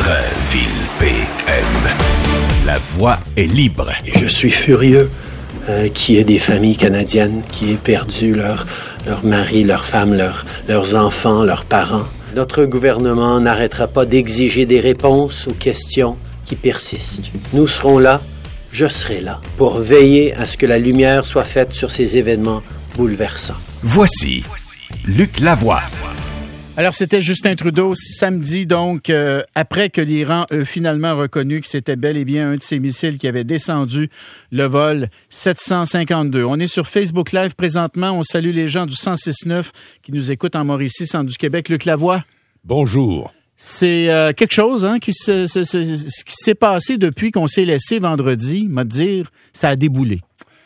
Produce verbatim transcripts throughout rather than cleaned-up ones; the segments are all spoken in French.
Centre-Ville P M. La voix est libre. Je suis furieux euh, qu'il y ait des familles canadiennes qui aient perdu leur, leur mari, leur femme, leur, leurs enfants, leurs parents. Notre gouvernement n'arrêtera pas d'exiger des réponses aux questions qui persistent. Nous serons là, je serai là, pour veiller à ce que la lumière soit faite sur ces événements bouleversants. Voici Luc Lavoie. Alors, c'était Justin Trudeau samedi, donc, euh, après que l'Iran a finalement reconnu que c'était bel et bien un de ses missiles qui avait descendu le vol sept cent cinquante-deux. On est sur Facebook Live présentement. On salue les gens du cent six neuf qui nous écoutent en Mauricie, centre du Québec. Luc Lavoie. Bonjour. C'est euh, quelque chose hein, qui, se, se, se, qui s'est passé depuis qu'on s'est laissé vendredi, m'a dire, ça a déboulé.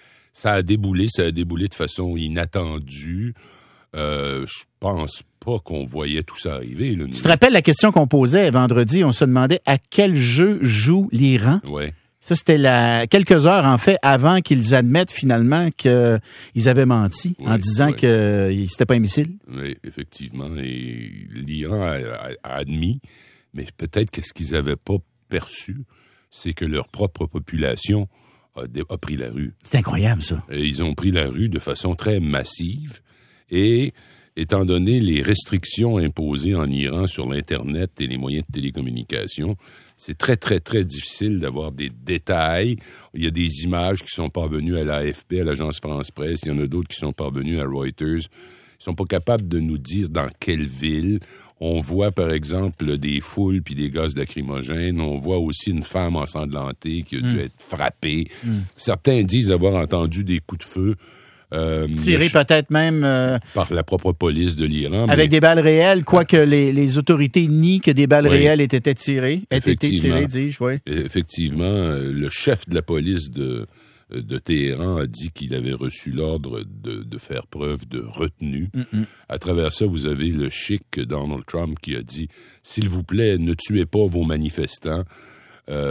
Ça a déboulé, ça a déboulé de façon inattendue. Euh, je pense pas qu'on voyait tout ça arriver. Là, tu te rappelles la question qu'on posait vendredi? On se demandait à quel jeu joue l'Iran? Oui. Ça, c'était la, quelques heures, en fait, avant qu'ils admettent finalement qu'ils avaient menti oui, en disant oui. que c'était pas un missile. Oui, effectivement. Et l'Iran a, a, a admis, mais peut-être que ce qu'ils n'avaient pas perçu, c'est que leur propre population a, a pris la rue. C'est incroyable, ça. Et ils ont pris la rue de façon très massive. Et étant donné les restrictions imposées en Iran sur l'Internet et les moyens de télécommunication, c'est très, très, très difficile d'avoir des détails. Il y a des images qui sont parvenues à l'A F P, à l'Agence France-Presse. Il y en a d'autres qui sont parvenues à Reuters. Ils sont pas capables de nous dire dans quelle ville. On voit, par exemple, des foules puis des gaz lacrymogènes. On voit aussi une femme ensanglantée qui a dû mmh. être frappée. Mmh. Certains disent avoir entendu des coups de feu. Euh, Tiré peut-être même... Euh, par la propre police de l'Iran. Avec mais... des balles réelles, quoique ah. les, les autorités nient que des balles oui. réelles aient été tirées. Aient été tirées, dis-je, oui. Effectivement, le chef de la police de, de Téhéran a dit qu'il avait reçu l'ordre de, de faire preuve de retenue. Mm-mm. À travers ça, vous avez le chic Donald Trump qui a dit « S'il vous plaît, ne tuez pas vos manifestants. Euh, »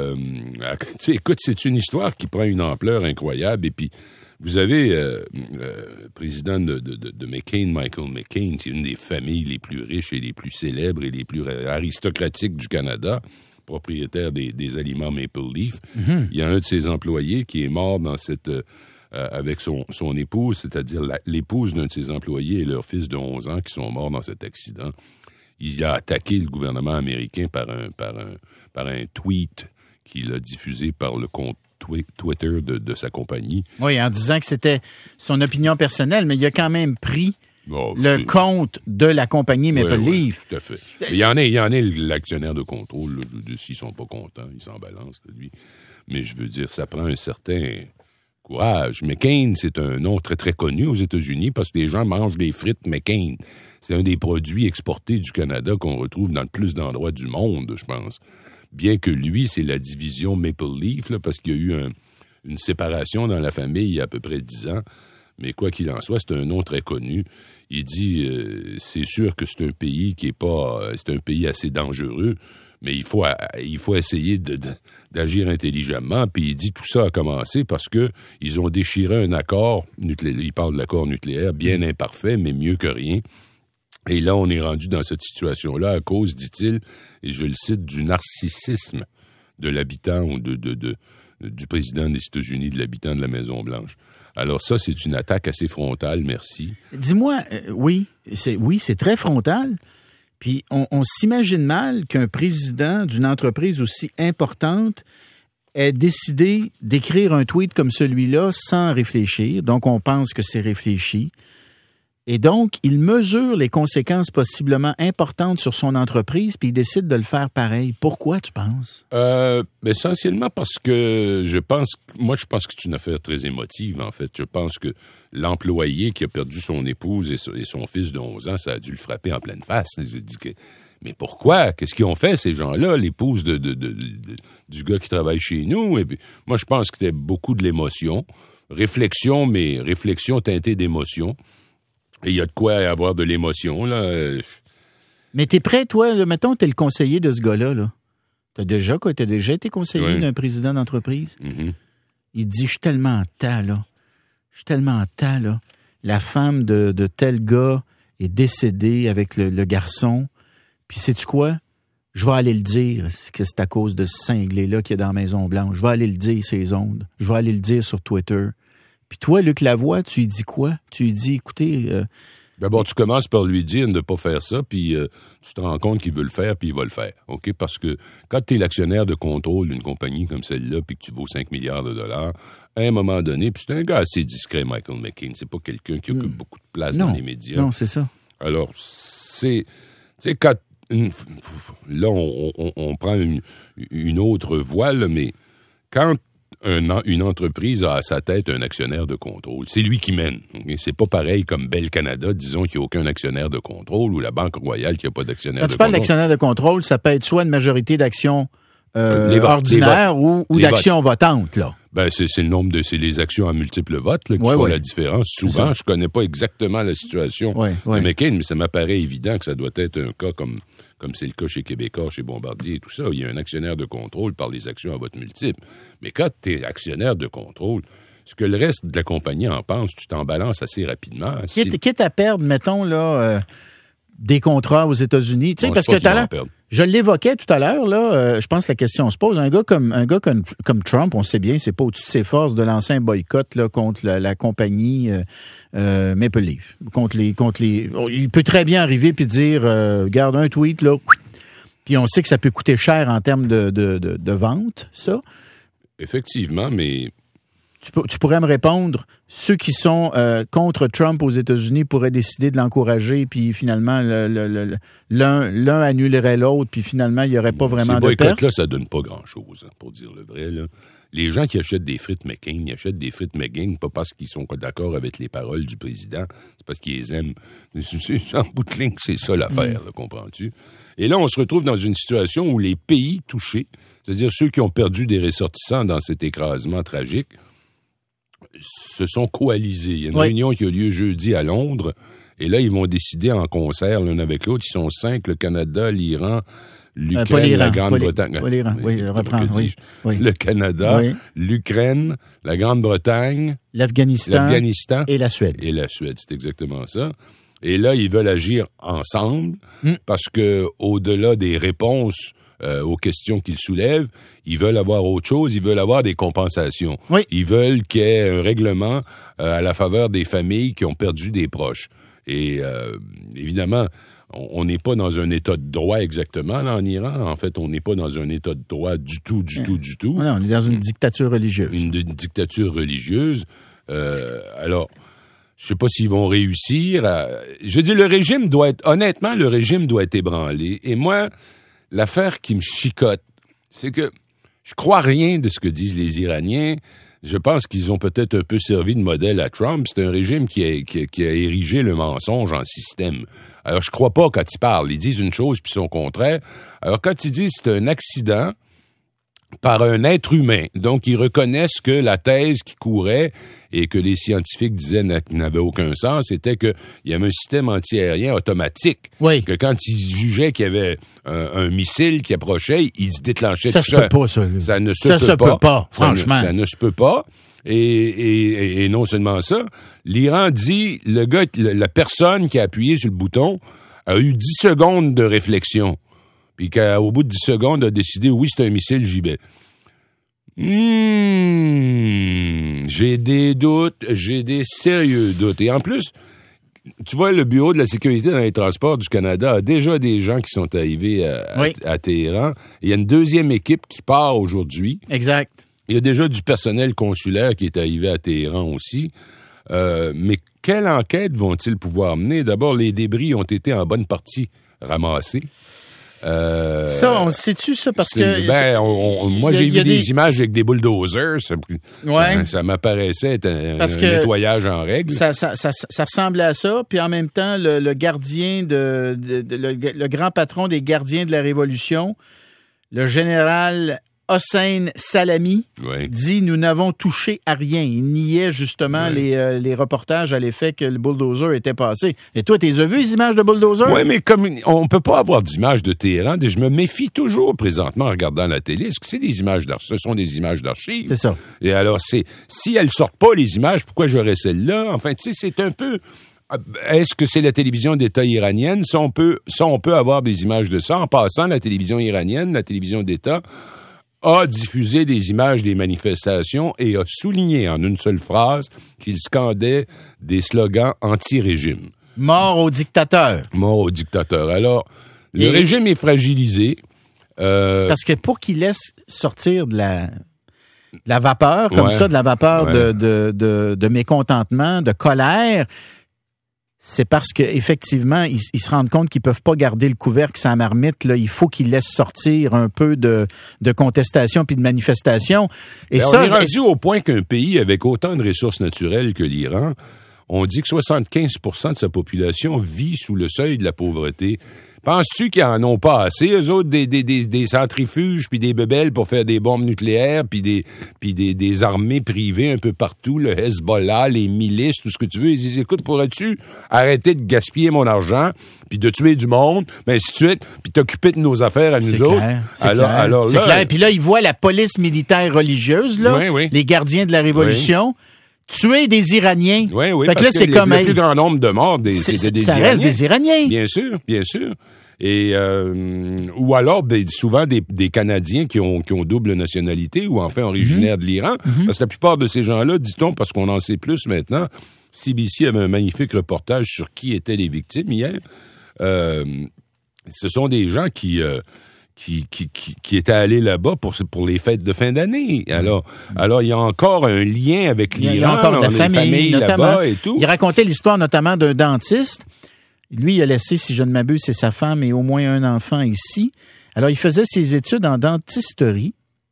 Écoute, c'est une histoire qui prend une ampleur incroyable et puis vous avez euh, euh, président de, de, de McCain, Michael McCain, qui est une des familles les plus riches et les plus célèbres et les plus aristocratiques du Canada, propriétaire des, des aliments Maple Leaf. Mm-hmm. Il y a un de ses employés qui est mort dans cette euh, avec son, son épouse, c'est-à-dire la, l'épouse d'un de ses employés et leur fils de onze ans qui sont morts dans cet accident. Il a attaqué le gouvernement américain par un, par un, par un tweet qu'il a diffusé par le compte Twitter de, de sa compagnie. Oui, en disant que c'était son opinion personnelle, mais il a quand même pris oh, le c'est... compte de la compagnie Maple oui, Leaf. Oui, tout à fait. Mais il y en a, il y en a l'actionnaire de contrôle. Là, s'ils sont pas contents, ils s'en balancent de lui. Mais je veux dire, ça prend un certain courage. McCain, c'est un nom très, très connu aux États-Unis parce que les gens mangent des frites McCain. C'est un des produits exportés du Canada qu'on retrouve dans le plus d'endroits du monde, je pense. Bien que lui, c'est la division Maple Leaf, là, parce qu'il y a eu un, une séparation dans la famille il y a à peu près dix ans. Mais quoi qu'il en soit, c'est un nom très connu. Il dit, euh, c'est sûr que c'est un pays qui est pas... Euh, c'est un pays assez dangereux, mais il faut, euh, il faut essayer de, de, d'agir intelligemment. Puis il dit, tout ça a commencé parce que ils ont déchiré un accord nucléaire. Il parle de l'accord nucléaire, bien imparfait, mais mieux que rien. Et là, on est rendu dans cette situation-là à cause, dit-il, et je le cite, du narcissisme de l'habitant ou de, de, de, du président des États-Unis, de l'habitant de la Maison-Blanche. Alors ça, c'est une attaque assez frontale, merci. Dis-moi, euh, oui, c'est, oui, c'est très frontal. Puis on, on s'imagine mal qu'un président d'une entreprise aussi importante ait décidé d'écrire un tweet comme celui-là sans réfléchir. Donc, on pense que c'est réfléchi. Et donc, il mesure les conséquences possiblement importantes sur son entreprise, puis il décide de le faire pareil. Pourquoi, tu penses? Euh, essentiellement parce que je pense, moi, je pense que c'est une affaire très émotive, en fait. Je pense que l'employé qui a perdu son épouse et son fils de onze ans, ça a dû le frapper en pleine face. Il s'est dit que, mais pourquoi? Qu'est-ce qu'ils ont fait, ces gens-là, l'épouse de, de, de, de, du gars qui travaille chez nous? Et puis, moi, je pense que c'était beaucoup de l'émotion. Réflexion, mais réflexion teintée d'émotion. Et il y a de quoi avoir de l'émotion, là. Mais t'es prêt, toi, là, mettons, t'es le conseiller de ce gars-là, là. T'as déjà, quoi, t'as déjà été conseiller oui. d'un président d'entreprise? Mm-hmm. Il dit, je suis tellement en tas, là. Je suis tellement en tas, là. La femme de, de tel gars est décédée avec le, le garçon. Puis sais-tu quoi? Je vais aller le dire que c'est à cause de ce cinglé-là qui est dans la Maison-Blanche. Je vais aller le dire, ces ondes. Je vais aller le dire sur Twitter. Puis toi, Luc Lavoie, tu lui dis quoi? Tu lui dis, écoutez... Euh, D'abord, tu commences par lui dire de ne pas faire ça, puis euh, tu te rends compte qu'il veut le faire, puis il va le faire. OK? Parce que quand tu es l'actionnaire de contrôle d'une compagnie comme celle-là, puis que tu vaux cinq milliards de dollars, à un moment donné, puis c'est un gars assez discret, Michael McCain. C'est pas quelqu'un qui occupe mmh. beaucoup de place non, dans les médias. Non, c'est ça. Alors, c'est... Tu sais, quand... Une, là, on, on, on prend une, une autre voie, là, mais quand un, une entreprise a à sa tête un actionnaire de contrôle, c'est lui qui mène. Okay? C'est pas pareil comme Bell Canada, disons qu'il n'y a aucun actionnaire de contrôle, ou la Banque Royale qui n'a pas d'actionnaire quand de tu parles contrôle. d'actionnaire de contrôle, ça peut être soit une majorité d'actions euh, les votes, ordinaires les ou, ou d'actions votes. votantes, là. Ben, c'est, c'est le nombre de, c'est les actions à multiples votes là, qui ouais, font ouais. la différence. Souvent, je connais pas exactement la situation ouais, ouais. de McCain, mais ça m'apparaît évident que ça doit être un cas comme, comme c'est le cas chez Québécois, chez Bombardier et tout ça. Il y a un actionnaire de contrôle par les actions à vote multiple. Mais quand tu es actionnaire de contrôle, ce que le reste de la compagnie en pense, tu t'en balances assez rapidement. Quitte, si... quitte à perdre, mettons, là, euh, des contrats aux États-Unis. Tu sais, parce que tout à l'heure, je l'évoquais tout à l'heure, là, euh, je pense que la question se pose. Un gars comme un gars comme, comme Trump, on sait bien, c'est pas au-dessus de ses forces de lancer un boycott là, contre la, la compagnie euh, euh, Maple Leaf. Contre les, contre les. Il peut très bien arriver puis dire euh, garde un tweet, là. Puis on sait que ça peut coûter cher en termes de, de, de, de vente, ça. Effectivement, mais. Tu, tu pourrais me répondre, ceux qui sont euh, contre Trump aux États-Unis pourraient décider de l'encourager, puis finalement, le, le, le, l'un, l'un annulerait l'autre, puis finalement, il n'y aurait pas vraiment de perte. Ces boycotts-là, ça donne pas grand-chose, hein, pour dire le vrai. Là. Les gens qui achètent des frites McCain, ils achètent des frites McCain pas parce qu'ils sont d'accord avec les paroles du président, c'est parce qu'ils les aiment. En bout de ligne, c'est ça l'affaire, là, comprends-tu? Et là, on se retrouve dans une situation où les pays touchés, c'est-à-dire ceux qui ont perdu des ressortissants dans cet écrasement tragique, se sont coalisés. Il y a une oui. réunion qui a lieu jeudi à Londres, et là, ils vont décider en concert l'un avec l'autre. Ils sont cinq, le Canada, l'Iran, l'Ukraine, euh, la Grande-Bretagne. Pas l'Iran, oui, oui, reprendre, oui, oui. Le Canada, oui. l'Ukraine, la Grande-Bretagne, l'Afghanistan, l'Afghanistan et la Suède. Et la Suède, c'est exactement ça. Et là, ils veulent agir ensemble, mm. parce que au-delà des réponses Euh, aux questions qu'ils soulèvent, ils veulent avoir autre chose, ils veulent avoir des compensations. Oui. Ils veulent qu'il y ait un règlement euh, à la faveur des familles qui ont perdu des proches. Et euh, évidemment, on n'est pas dans un état de droit exactement là, en Iran. En fait, on n'est pas dans un état de droit du tout, du tout, du tout. Non, on est dans une dictature religieuse. Une, une dictature religieuse. Euh, alors... Je sais pas s'ils vont réussir. À... Je veux dire, le régime doit être... Honnêtement, le régime doit être ébranlé. Et moi... L'affaire qui me chicote, c'est que je crois rien de ce que disent les Iraniens. Je pense qu'ils ont peut-être un peu servi de modèle à Trump. C'est un régime qui a, qui a, qui a érigé le mensonge en système. Alors, je crois pas quand ils parlent. Ils disent une chose puis son contraire. Alors, quand ils disent c'est un accident par un être humain, donc ils reconnaissent que la thèse qui courait et que les scientifiques disaient n'avait aucun sens, c'était qu'il y avait un système antiaérien automatique. Oui. Que quand ils jugeaient qu'il y avait un, un missile qui approchait, il se déclenchait ça tout seul. Ça se peut pas, ça. Ça ne se ça peut se pas. peut pas, franchement. Ça ne, ça ne se peut pas. Et, et, et non seulement ça, l'Iran dit, le gars, la personne qui a appuyé sur le bouton a eu dix secondes de réflexion. Puis qu'au bout de dix secondes, a décidé, oui, c'est un missile, j'y vais. Mmh, j'ai des doutes, j'ai des sérieux doutes. Et en plus, tu vois, le Bureau de la sécurité dans les transports du Canada a déjà des gens qui sont arrivés à, oui. à, à Téhéran. Il y a une deuxième équipe qui part aujourd'hui. Exact. Il y a déjà du personnel consulaire qui est arrivé à Téhéran aussi. Euh, mais quelle enquête vont-ils pouvoir mener? D'abord, les débris ont été en bonne partie ramassés. Euh, ça, on sait-tu ça parce que... Ben, on, on, moi, a, j'ai vu des, des images avec des bulldozers. Ça, ouais. ça, ça m'apparaissait être un, parce un que nettoyage en règle. Ça, ça, ça, ça ressemblait à ça. Puis en même temps, le, le gardien de, de, de le, le grand patron des gardiens de la Révolution, le général Hossein Salami, oui. dit « Nous n'avons touché à rien ». Il niait justement oui. les, euh, les reportages à l'effet que le bulldozer était passé. Et toi, t'es vu les images de bulldozer? Oui, mais comme on peut pas avoir d'images de Téhéran, je me méfie toujours présentement en regardant la télé. Est-ce que c'est des images d'archives? Ce sont des images d'archives. C'est ça. Et alors, c'est si elles sortent pas, les images, pourquoi j'aurais celles-là? Enfin, tu sais, c'est un peu... est-ce que c'est la télévision d'État iranienne? Ça, on peut, ça, on peut avoir des images de ça. En passant, la télévision iranienne, la télévision d'État, a diffusé des images des manifestations et a souligné en une seule phrase qu'il scandait des slogans anti-régime. Mort au dictateur. Mort au dictateur. Alors, le et... régime est fragilisé. Euh... Parce que pour qu'il laisse sortir de la, de la vapeur, comme ouais. ça, de la vapeur ouais. de, de, de, de mécontentement, de colère, c'est parce qu'effectivement, ils, ils se rendent compte qu'ils peuvent pas garder le couvercle sans marmite. Là, il faut qu'ils laissent sortir un peu de, de contestation puis de manifestation. Et ben, ça, on est rendu au point qu'un pays avec autant de ressources naturelles que l'Iran, on dit que soixante-quinze pour cent de sa population vit sous le seuil de la pauvreté. Penses-tu qu'ils en ont pas assez, eux autres, des, des, des, des centrifuges, puis des bebelles pour faire des bombes nucléaires, puis des, puis des, des armées privées un peu partout, le Hezbollah, les milices, tout ce que tu veux. Ils disent, écoute, pourrais-tu arrêter de gaspiller mon argent, puis de tuer du monde, ben ainsi de suite, puis t'occuper de nos affaires à nous c'est autres? Clair, c'est alors, clair. alors c'est là, clair. Puis là, ils voient la police militaire religieuse, là, oui, oui. les gardiens de la Révolution, oui. tuer des Iraniens. Oui, oui, fait parce que, là, que c'est le, comme, le plus grand nombre de morts, des, c'est, c'est des ça Iraniens. reste des Iraniens. Bien sûr, bien sûr. Et euh, ou alors ben, souvent des, des Canadiens qui ont qui ont double nationalité ou enfin originaires mm-hmm. de l'Iran, mm-hmm. parce que la plupart de ces gens-là, dit-on, parce qu'on en sait plus maintenant, C B C avait un magnifique reportage sur qui étaient les victimes hier. Euh, ce sont des gens qui euh, Qui, qui, qui, qui étaient allés là-bas pour, pour les fêtes de fin d'année. Alors, mm-hmm. alors il y a encore un lien avec l'Iran, il y a encore de la famille, famille là-bas et tout. Il racontait l'histoire notamment d'un dentiste. Lui, il a laissé, si je ne m'abuse, c'est sa femme et au moins un enfant ici. Alors, il faisait ses études en dentisterie.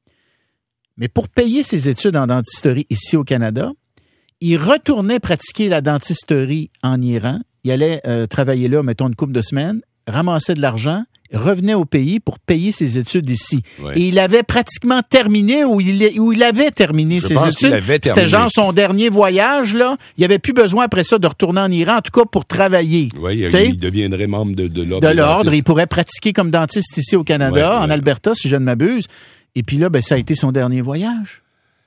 Mais pour payer ses études en dentisterie ici au Canada, il retournait pratiquer la dentisterie en Iran. Il allait euh, travailler là, mettons, une couple de semaines, ramassait de l'argent, revenait au pays pour payer ses études ici. Ouais. Et il avait pratiquement terminé ou il, où il avait terminé Je ses pense études. Qu'il avait C'était terminé. genre son dernier voyage, là. Il n'y avait plus besoin après ça de retourner en Iran, en tout cas pour travailler. Oui, il, il deviendrait membre de, de l'ordre. De l'ordre. Il pourrait pratiquer comme dentiste ici au Canada, ouais, en ouais. Alberta, si je ne m'abuse. Et puis là, ben, ça a été son dernier voyage.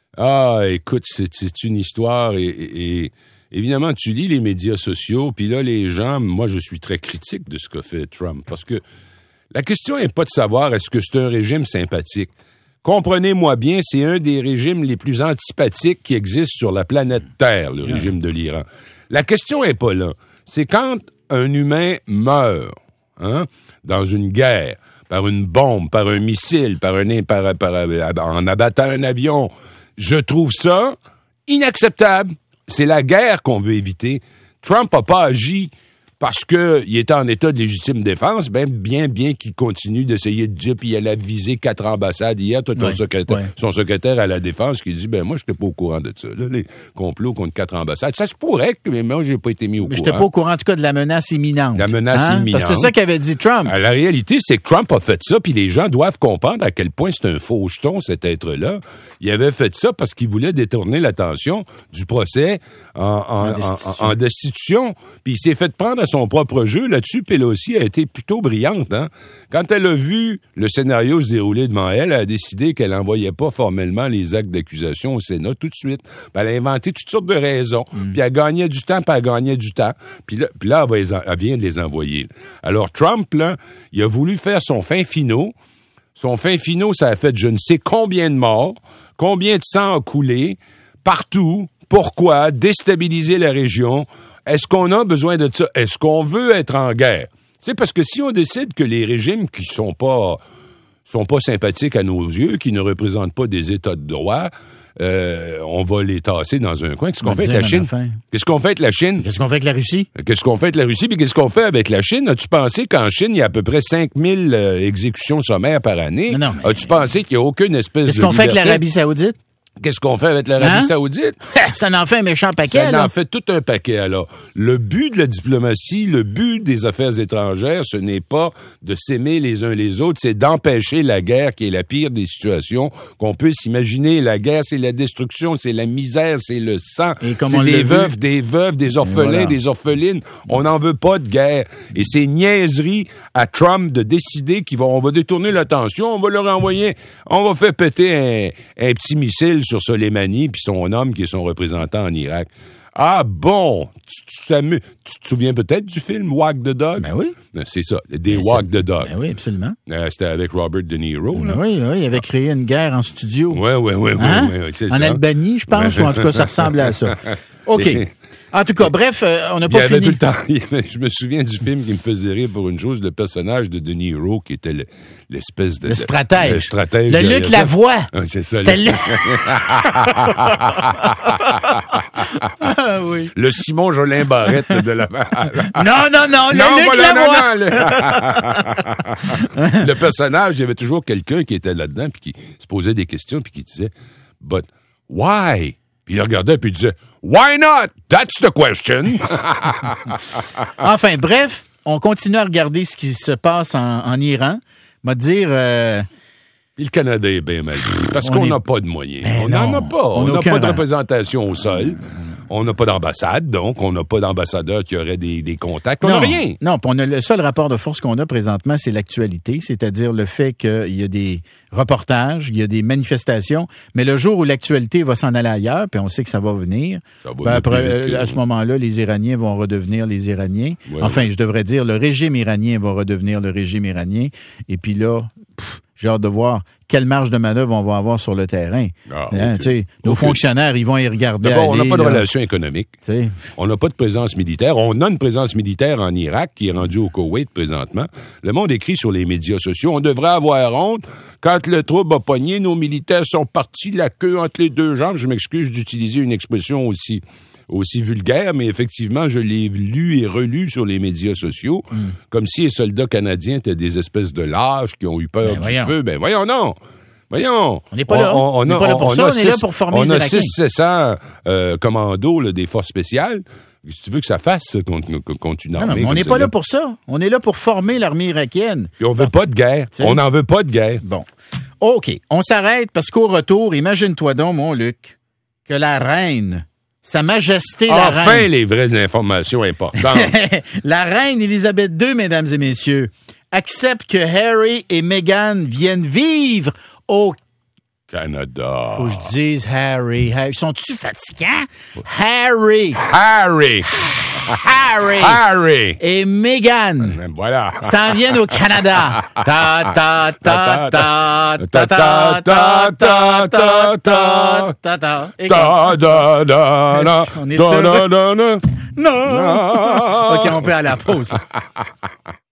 Ah, écoute, c'est, c'est une histoire et, et, et évidemment, tu lis les médias sociaux, puis là, les gens, moi, je suis très critique de ce qu'a fait Trump, parce que la question n'est pas de savoir est-ce que c'est un régime sympathique. Comprenez-moi bien, c'est un des régimes les plus antipathiques qui existent sur la planète Terre, le régime de l'Iran. La question n'est pas là. C'est quand un humain meurt, hein, dans une guerre, par une bombe, par un missile, par un par, par, en abattant un avion. Je trouve ça inacceptable. C'est la guerre qu'on veut éviter. Trump n'a pas agi parce qu'il était en état de légitime défense, ben bien, bien qu'il continue d'essayer de dire, puis il a visé quatre ambassades hier, toi, ton ouais, secrétaire, ouais. son secrétaire à la défense qui dit, ben moi, je n'étais pas au courant de ça, là, les complots contre quatre ambassades. Ça se pourrait que, mais moi, j'ai pas été mis au mais courant. Mais j'étais pas au courant, en tout cas, de la menace imminente. La menace hein? imminente. Parce que c'est ça qu'avait dit Trump. La réalité, c'est que Trump a fait ça, puis les gens doivent comprendre à quel point c'est un faux jeton, cet être-là. Il avait fait ça parce qu'il voulait détourner l'attention du procès en, en, en, destitution. en, en destitution. Puis il s'est fait prendre à son propre jeu. Là-dessus, Pelosi a été plutôt brillante. Hein? Quand elle a vu le scénario se dérouler devant elle, elle a décidé qu'elle n'envoyait pas formellement les actes d'accusation au Sénat tout de suite. Puis elle a inventé toutes sortes de raisons. Mm. Puis elle gagnait du temps, puis elle gagnait du temps. Puis là, puis là elle, va les en, elle vient de les envoyer. Alors Trump, là, il a voulu faire son fin finaux. Son fin finaux, ça a fait je ne sais combien de morts, combien de sang a coulé, partout, pourquoi, déstabiliser la région. Est-ce qu'on a besoin de ça? Est-ce qu'on veut être en guerre? C'est parce que si on décide que les régimes qui sont pas sont pas sympathiques à nos yeux, qui ne représentent pas des États de droit, euh, on va les tasser dans un coin. Qu'est-ce qu'on fait avec la Chine? Qu'est-ce qu'on fait avec la Chine? Qu'est-ce qu'on fait avec la Russie? Qu'est-ce qu'on fait avec la Russie? Puis qu'est-ce qu'on fait avec la Chine? As-tu pensé qu'en Chine, il y a à peu près cinq mille euh, exécutions sommaires par année? Non, non, mais... As-tu pensé qu'il n'y a aucune espèce qu'est-ce de qu'on fait liberté? avec l'Arabie Saoudite? Qu'est-ce qu'on fait avec l'Arabie hein? Saoudite? Ça en fait un méchant paquet, Ça là. en fait tout un paquet, alors. Le but de la diplomatie, le but des affaires étrangères, ce n'est pas de s'aimer les uns les autres, c'est d'empêcher la guerre, qui est la pire des situations qu'on peut s'imaginer. La guerre, c'est la destruction, c'est la misère, c'est le sang. C'est les veuves, vu. des veuves, des orphelins, voilà. des orphelines. On n'en veut pas de guerre. Et c'est niaiserie à Trump de décider qu'on va, on va détourner l'attention, on va leur envoyer, on va faire péter un, un petit missile sur Soleimani puis son homme qui est son représentant en Irak. Ah bon? Tu, tu, t'amu- tu te souviens peut-être du film Walk the Dog? Ben oui. C'est ça, des Ben, Walk c'est- the Dog. Ben oui, absolument. Euh, c'était avec Robert De Niro, là. Ben oui, oui, il avait créé une guerre en studio. Oui, oui, oui, Hein? oui, oui, c'est En ça. Albanie, je pense, Ouais. ou en tout cas, ça ressemble à ça. OK. Et- En tout cas, bref, euh, on n'a Il y pas avait fini. tout le temps, il y avait- je me souviens du film qui me faisait rire pour une chose, le personnage de De Niro qui était le- l'espèce de... Le stratège. Le stratège. Le derrière Luc ça. Lavoie. Ah, c'est ça. C'était le, le... Ah oui. le Simon Jolin Barrette de la... Non, non, non, le Luc voilà, Lavoie. non, non, le... le personnage, il y avait toujours quelqu'un qui était là-dedans puis qui se posait des questions puis qui disait « But why? » Puis il regardait puis il disait « Why not? That's the question. » Enfin, bref, on continue à regarder ce qui se passe en, en Iran. M'a dire... euh, Puis le Canada est bien mal vu, parce On qu'on est- n'a pas de moyens. Ben on n'en non. a pas. On On n'a n'a aucun pas de rang. représentation au sol. On n'a pas d'ambassade, donc on n'a pas d'ambassadeur qui aurait des, des contacts. On n'a non, rien. Non, puis on a le seul rapport de force qu'on a présentement, c'est l'actualité, c'est-à-dire le fait qu'il y a des reportages, il y a des manifestations, mais le jour où l'actualité va s'en aller ailleurs, puis on sait que ça va venir, Ça va ben venir après, plus vite que- euh, à ce moment-là, les Iraniens vont redevenir les Iraniens. Ouais, enfin, ouais. je devrais dire, le régime iranien va redevenir le régime iranien. Et puis là, pff, j'ai hâte de voir quelle marge de manœuvre on va avoir sur le terrain. Ah, Hein, ok. tu sais, nos Ok. fonctionnaires, ils vont y regarder D'abord, on n'a aller, pas de là. relations économiques. Tu sais. On n'a pas de présence militaire. On a une présence militaire en Irak qui est rendue au Koweït présentement. Le monde écrit sur les médias sociaux. On devrait avoir honte. Quand le trouble a pogné, nos militaires sont partis la queue entre les deux jambes. Je m'excuse d'utiliser une expression aussi aussi vulgaire, mais effectivement, je l'ai lu et relu sur les médias sociaux, Mm. comme si les soldats canadiens étaient des espèces de lâches qui ont eu peur Ben, du voyons. feu. Ben voyons, non! Voyons. On n'est pas là. On n'est a- pas là pour ça, a on est là six- pour former on les a Irakiens. six sept cents euh, commandos là, des forces spéciales. Si tu veux que ça fasse ça contre, contre une Non, armée. non, mais on comme n'est pas celle-là. là pour ça. On est là pour former l'armée irakienne. Puis on veut pas de guerre. sais. On n'en veut pas de guerre. Bon. OK. On s'arrête parce qu'au retour, imagine-toi donc, mon Luc, que la reine, Sa Majesté la Enfin, reine. les vraies informations importantes. La reine Élisabeth deux, mesdames et messieurs, accepte que Harry et Meghan viennent vivre au... Canada. Faut que je dise Harry. Harry. Sont-tu fatigants? Harry. Harry. Harry. Harry. Et Meghan Voilà. s'en viennent au Canada. Ta ta ta ta ta ta ta ta ta ta ta ta. Et Da, da, da, da, Est-ce qu'on est da, heureux? da, da, da. non. OK, on peut aller à la pause. là.